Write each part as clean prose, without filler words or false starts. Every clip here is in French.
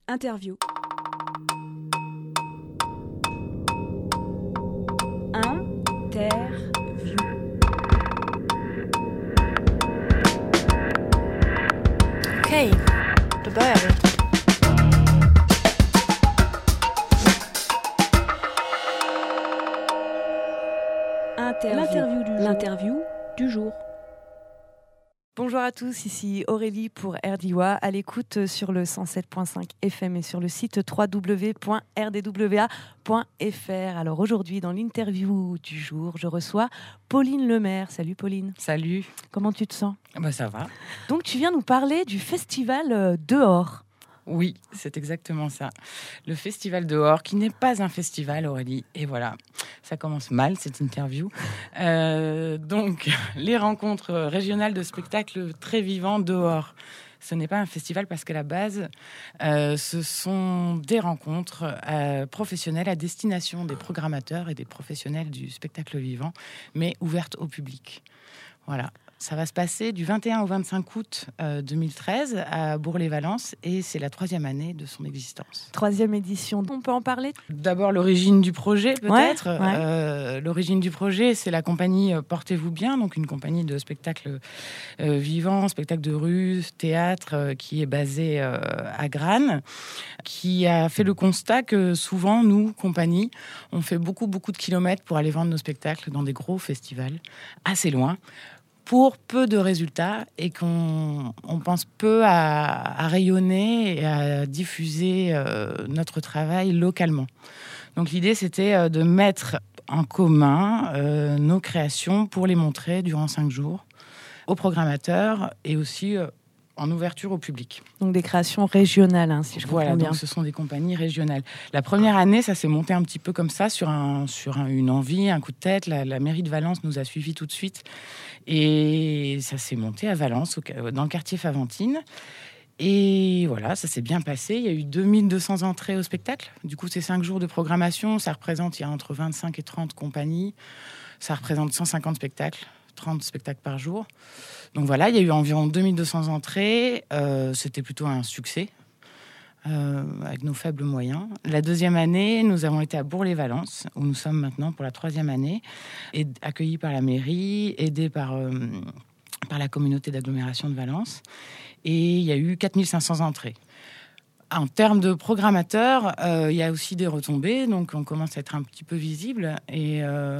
Interview. Interview. Okej, då börjar vi. L'interview du jour. Bonjour à tous, ici Aurélie pour RDWA, à l'écoute sur le 107.5 FM et sur le site www.rdwa.fr. Alors aujourd'hui, dans l'interview du jour, je reçois Pauline Lemaire. Salut Pauline. Salut. Comment tu te sens ? Ça va. Donc tu viens nous parler du festival Dehors. Oui, c'est exactement ça. Le festival Dehors, qui n'est pas un festival, Aurélie. Et voilà, ça commence mal, cette interview. Donc, les rencontres régionales de spectacles très vivants Dehors. Ce n'est pas un festival parce qu'à la base, ce sont des rencontres professionnelles à destination des programmateurs et des professionnels du spectacle vivant, mais ouvertes au public. Voilà. Ça va se passer du 21 au 25 août 2013 à Bourg-les-Valences et c'est la 3e année de son existence. 3e édition, on peut en parler ? D'abord, l'origine du projet, peut-être. Ouais. L'origine du projet, c'est la compagnie Portez-vous bien, donc une compagnie de spectacles vivants, spectacles de rue, théâtre, qui est basée à Grannes, qui a fait le constat que souvent, nous, compagnie, on fait beaucoup de kilomètres pour aller vendre nos spectacles dans des gros festivals, assez loin, pour peu de résultats et qu'on pense peu à rayonner et à diffuser notre travail localement. Donc l'idée, c'était de mettre en commun nos créations pour les montrer durant 5 jours aux programmateurs et aussi en ouverture au public. Donc des créations régionales, si je comprends bien. Donc ce sont des compagnies régionales. La première année, ça s'est monté un petit peu comme ça, sur une envie, un coup de tête. La mairie de Valence nous a suivis tout de suite. Et ça s'est monté à Valence, dans le quartier Faventines. Et voilà, ça s'est bien passé. Il y a eu 2200 entrées au spectacle. Du coup, c'est 5 jours de programmation. Ça représente, il y a entre 25 et 30 compagnies. Ça représente 150 spectacles, 30 spectacles par jour. Donc voilà, il y a eu environ 2200 entrées. C'était plutôt un succès, avec nos faibles moyens. La 2e année, nous avons été à Bourg-les-Valences, où nous sommes maintenant pour la 3e année, et accueillis par la mairie, aidés par la communauté d'agglomération de Valence. Et il y a eu 4500 entrées. En termes de programmateurs, il y a aussi des retombées, donc on commence à être un petit peu visible. Et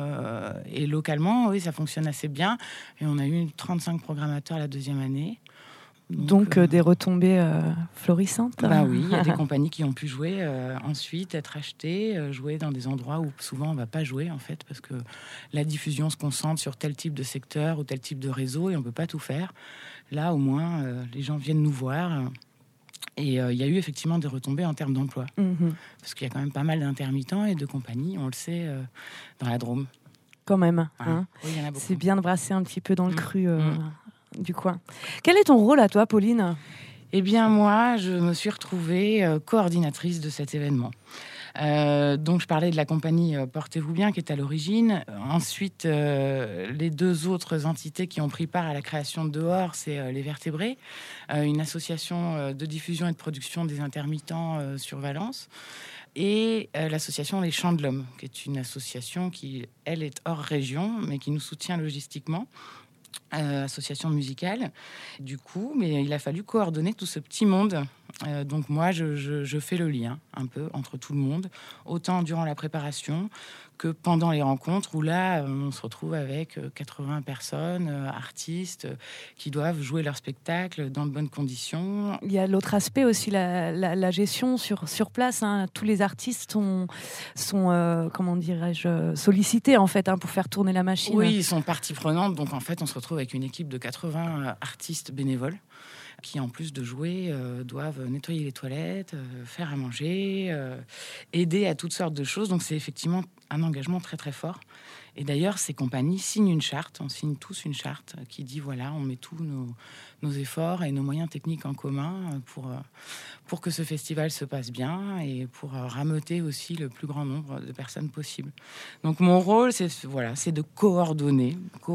localement, oui, ça fonctionne assez bien. Et on a eu 35 programmateurs la 2e année. Donc des retombées florissantes. Oui, il y a des compagnies qui ont pu jouer ensuite, être achetées, jouer dans des endroits où souvent on ne va pas jouer, en fait, parce que la diffusion se concentre sur tel type de secteur ou tel type de réseau et on ne peut pas tout faire. Là, au moins, les gens viennent nous voir. Et il y a eu effectivement des retombées en termes d'emploi. Parce qu'il y a quand même pas mal d'intermittents et de compagnies, on le sait, dans la Drôme. Quand même. Hein. Oui, il y en a beaucoup. C'est bien de brasser un petit peu dans le cru du coin. Quel est ton rôle à toi, Pauline ? Eh bien, moi, je me suis retrouvée coordinatrice de cet événement. Donc, je parlais de la compagnie Portez-vous bien, qui est à l'origine. Ensuite, les 2 autres entités qui ont pris part à la création de Dehors, c'est les Vertébrés, une association de diffusion et de production des intermittents sur Valence, et l'association Les Chants de l'Homme, qui est une association qui, elle, est hors région, mais qui nous soutient logistiquement. Association musicale. Du coup, mais il a fallu coordonner tout ce petit monde. Donc moi, je fais le lien un peu entre tout le monde, autant durant la préparation que pendant les rencontres, où là, on se retrouve avec 80 personnes, artistes, qui doivent jouer leur spectacle dans de bonnes conditions. Il y a l'autre aspect aussi, la gestion sur place. Hein. Tous les artistes sont comment dirais-je, sollicités, en fait, pour faire tourner la machine. Oui, ils sont partie prenante. Donc, en fait, on se retrouve avec une équipe de 80 artistes bénévoles qui, en plus de jouer, doivent nettoyer les toilettes, faire à manger, aider à toutes sortes de choses. Donc, c'est effectivement un engagement très, très fort. Et d'ailleurs, ces compagnies signent une charte. On signe tous une charte qui dit, voilà, on met tous nos efforts et nos moyens techniques en commun pour que ce festival se passe bien et pour rameuter aussi le plus grand nombre de personnes possible. Donc, mon rôle, c'est de coordonner.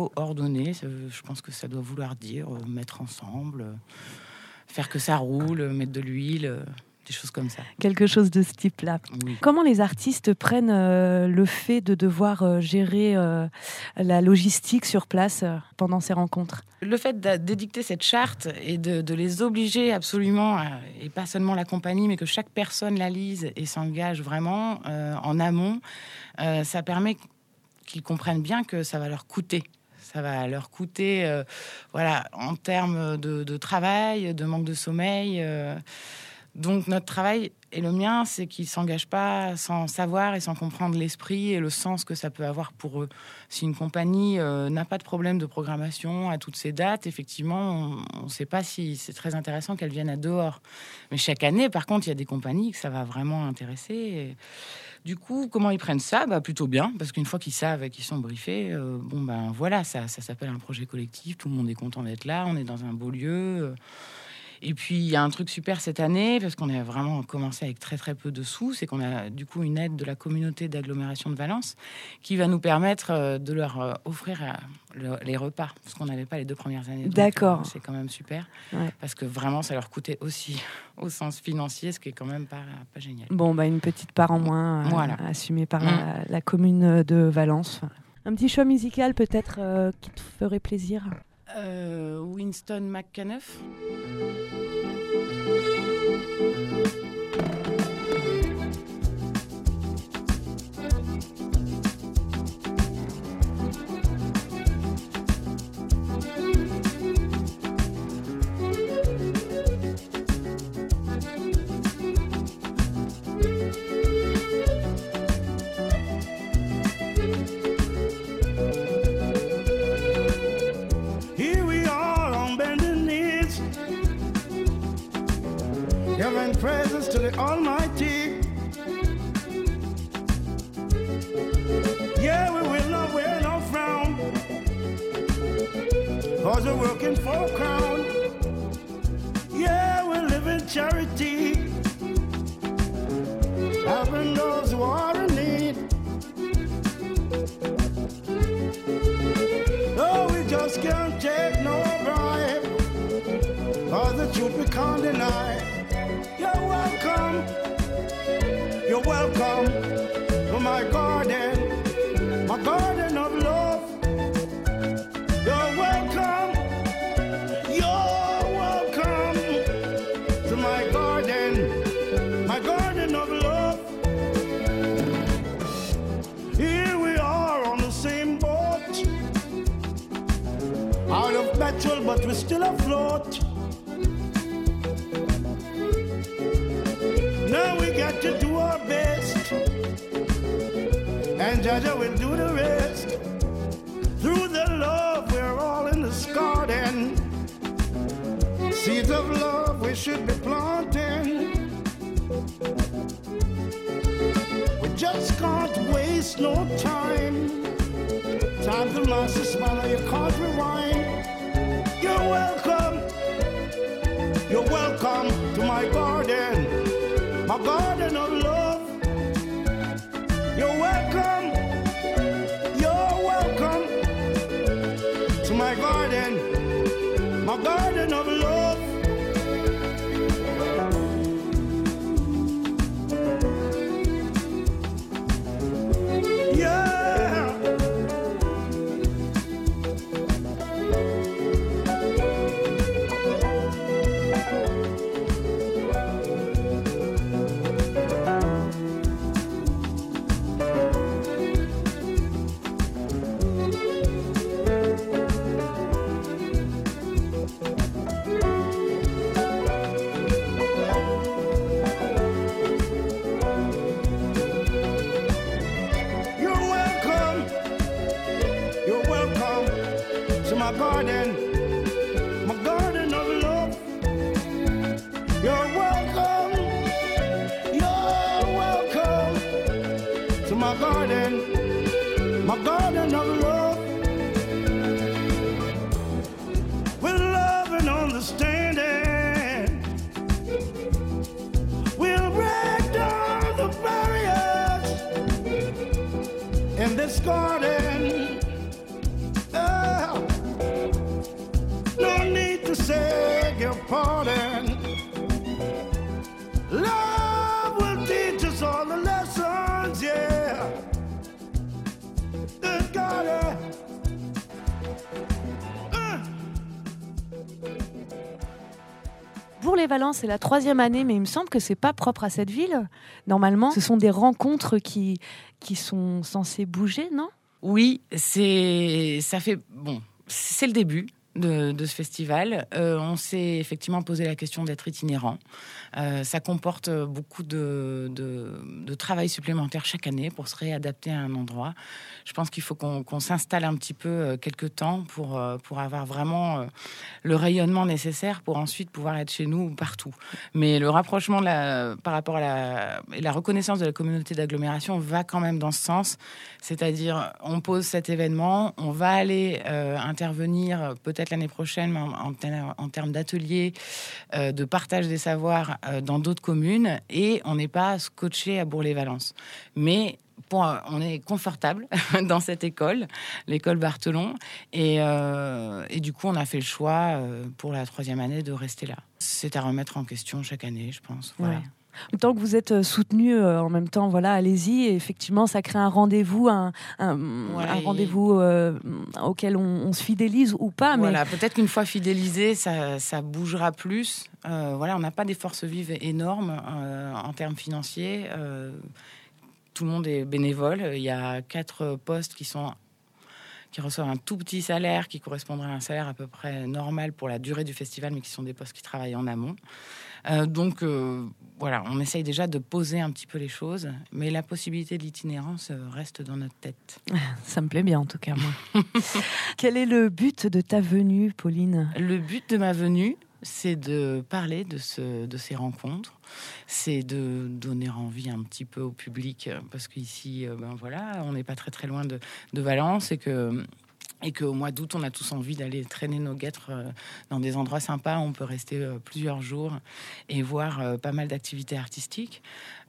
Je pense que ça doit vouloir dire mettre ensemble, faire que ça roule, mettre de l'huile, des choses comme ça. Quelque chose de ce type-là. Oui. Comment les artistes prennent le fait de devoir gérer la logistique sur place pendant ces rencontres ? Le fait d'édicter cette charte et de les obliger absolument, et pas seulement la compagnie, mais que chaque personne la lise et s'engage vraiment en amont, ça permet qu'ils comprennent bien que ça va leur coûter. Ça va leur coûter en termes de travail, de manque de sommeil. Donc notre travail, et le mien, c'est qu'ils ne s'engagent pas sans savoir et sans comprendre l'esprit et le sens que ça peut avoir pour eux. Si une compagnie n'a pas de problème de programmation à toutes ces dates, effectivement, on ne sait pas si c'est très intéressant qu'elles viennent à dehors. Mais chaque année, par contre, il y a des compagnies que ça va vraiment intéresser. Et du coup, comment ils prennent ça ? Plutôt bien, parce qu'une fois qu'ils savent et qu'ils sont briefés, voilà, ça s'appelle un projet collectif, tout le monde est content d'être là, on est dans un beau lieu... Et puis, il y a un truc super cette année, parce qu'on a vraiment commencé avec très, très peu de sous, c'est qu'on a du coup une aide de la communauté d'agglomération de Valence qui va nous permettre de leur offrir les repas, parce qu'on n'avait pas les 2 premières années. D'accord. Donc, c'est quand même super, ouais. Parce que vraiment, ça leur coûtait aussi au sens financier, ce qui est quand même pas génial. Bon, une petite part en moins assumée par la commune de Valence. Un petit choix musical peut-être qui te ferait plaisir ? Winston McCanuff. Praises to the Almighty. Yeah, we will not wear no frown, 'cause we're working for a crown. Yeah, we live in charity, helping those who are in need. Oh, we just can't take no bribe, 'cause the truth we can't deny. You're welcome to my garden of love. You're welcome to my garden of love. Here we are on the same boat, out of petrol, but we're still afloat. Now we got to do our best, and Jaja will do the rest. Through the love, we're all in this garden. Seeds of love we should be planting. We just can't waste no time. Time to master smile, you can't rewind. You're welcome to my garden. My garden of love. You're welcome to my garden of love. Yeah. My garden of love. You're welcome to my garden of love. With love and understanding, we'll break down the barriers in this garden. No need to say your pardon. Love Bourg-les-Valences, c'est la 3e année, mais il me semble que c'est pas propre à cette ville. Normalement, ce sont des rencontres qui sont censées bouger, non ? Oui, c'est le début de ce festival. On s'est effectivement posé la question d'être itinérant. Ça comporte beaucoup de travail supplémentaire chaque année pour se réadapter à un endroit. Je pense qu'il faut qu'on s'installe un petit peu quelques temps pour avoir vraiment le rayonnement nécessaire pour ensuite pouvoir être chez nous partout. Mais le rapprochement par rapport à la reconnaissance de la communauté d'agglomération va quand même dans ce sens. C'est-à-dire, on pose cet événement, on va aller intervenir peut-être l'année prochaine en termes d'ateliers, de partage des savoirs dans d'autres communes, et on n'est pas scotché à Bourg-les-Valences. Mais on est confortable dans cette école, l'école Barthelon, et du coup, on a fait le choix pour la 3e année de rester là. C'est à remettre en question chaque année, je pense. Voilà. Ouais. Tant que vous êtes soutenu en même temps, voilà, allez-y. Et effectivement, ça crée un rendez-vous, un rendez-vous auquel on se fidélise ou pas. Voilà, mais peut-être qu'une fois fidélisé, ça bougera plus. On n'a pas des forces vives énormes en termes financiers. Tout le monde est bénévole. Il y a 4 postes qui reçoivent un tout petit salaire qui correspondrait à un salaire à peu près normal pour la durée du festival, mais qui sont des postes qui travaillent en amont. Donc, on essaye déjà de poser un petit peu les choses, mais la possibilité de l'itinérance reste dans notre tête. Ça me plaît bien, en tout cas, moi. Quel est le but de ta venue, Pauline ? Le but de ma venue, c'est de parler de ces rencontres, c'est de donner envie un petit peu au public, parce qu'ici, on n'est pas très très loin de Valence, et qu'au mois d'août, on a tous envie d'aller traîner nos guêtres dans des endroits sympas où on peut rester plusieurs jours et voir pas mal d'activités artistiques.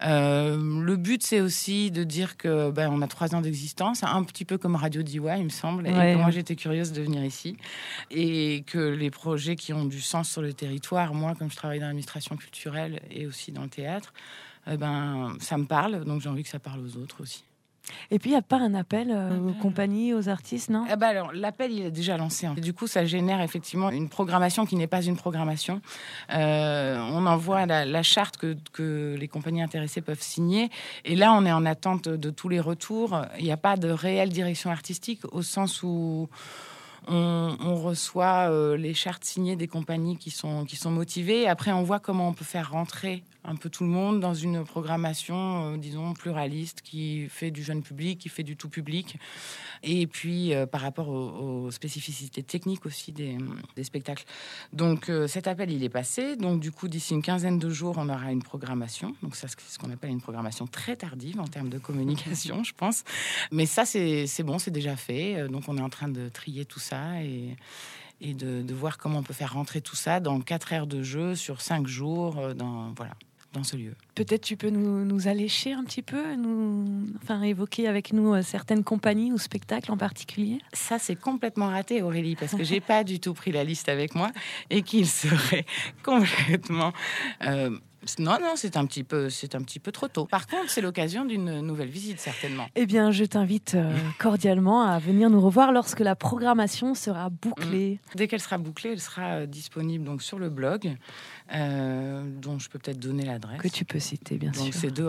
Le but, c'est aussi de dire que on a 3 ans d'existence, un petit peu comme Radio Diwa, il me semble, et que moi, j'étais curieuse de venir ici, et que les projets qui ont du sens sur le territoire, moi, comme je travaille dans l'administration culturelle et aussi dans le théâtre, ça me parle, donc j'ai envie que ça parle aux autres aussi. Et puis, il n'y a pas un appel aux compagnies, aux artistes, non ? Alors, l'appel, il est déjà lancé. Et du coup, ça génère effectivement une programmation qui n'est pas une programmation. On envoie la charte que les compagnies intéressées peuvent signer. Et là, on est en attente de tous les retours. Il n'y a pas de réelle direction artistique, au sens où on reçoit les chartes signées des compagnies qui sont motivées. Après, on voit comment on peut faire rentrer un peu tout le monde dans une programmation, disons, pluraliste, qui fait du jeune public, qui fait du tout public. Et puis, par rapport aux spécificités techniques aussi des spectacles. Donc, cet appel, il est passé. Donc, du coup, d'ici une quinzaine de jours, on aura une programmation. Donc, ça, c'est ce qu'on appelle une programmation très tardive en termes de communication, je pense. Mais ça, c'est bon, c'est déjà fait. Donc, on est en train de trier tout ça et de voir comment on peut faire rentrer tout ça dans 4 heures de jeu sur 5 jours, dans ce lieu. Peut-être tu peux nous allécher un petit peu, évoquer avec nous certaines compagnies ou spectacles en particulier. Ça, c'est complètement raté, Aurélie, parce que j'ai pas du tout pris la liste avec moi et qu'il serait complètement... Non, c'est un petit peu trop tôt. Par contre, c'est l'occasion d'une nouvelle visite, certainement. Eh bien, je t'invite cordialement à venir nous revoir lorsque la programmation sera bouclée. Dès qu'elle sera bouclée, elle sera disponible donc sur le blog, dont je peux peut-être donner l'adresse. Que tu peux citer, bien sûr. Donc, c'est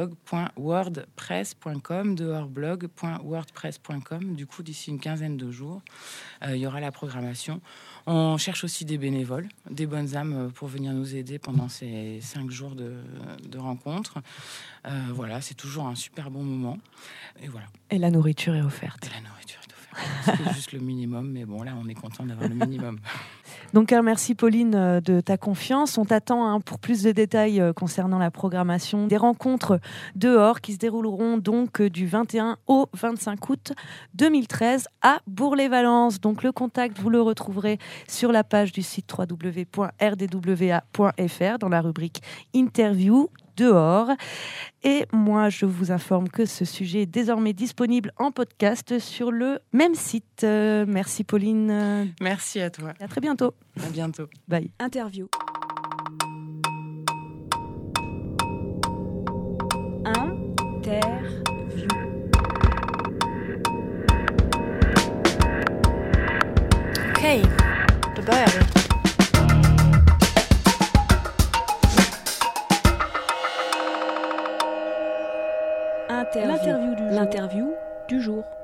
dehors-blog.wordpress.com, dehors-blog.wordpress.com. Du coup, d'ici une quinzaine de jours, il y aura la programmation. On cherche aussi des bénévoles, des bonnes âmes pour venir nous aider pendant ces 5 jours de rencontres. C'est toujours un super bon moment. Et voilà. Et la nourriture est offerte. C'est juste le minimum, mais bon, là, on est content d'avoir le minimum. Donc, merci Pauline de ta confiance. On t'attend pour plus de détails concernant la programmation des rencontres dehors qui se dérouleront donc du 21 au 25 août 2013 à Bourg-les-Valences. Donc, le contact, vous le retrouverez sur la page du site www.rdwa.fr dans la rubrique Interview dehors. Et moi, je vous informe que ce sujet est désormais disponible en podcast sur le même site. Merci Pauline. Merci à toi. À très bientôt. À bientôt. Bye. Interview. Interview. Okej, då börjar vi. L'interview du jour.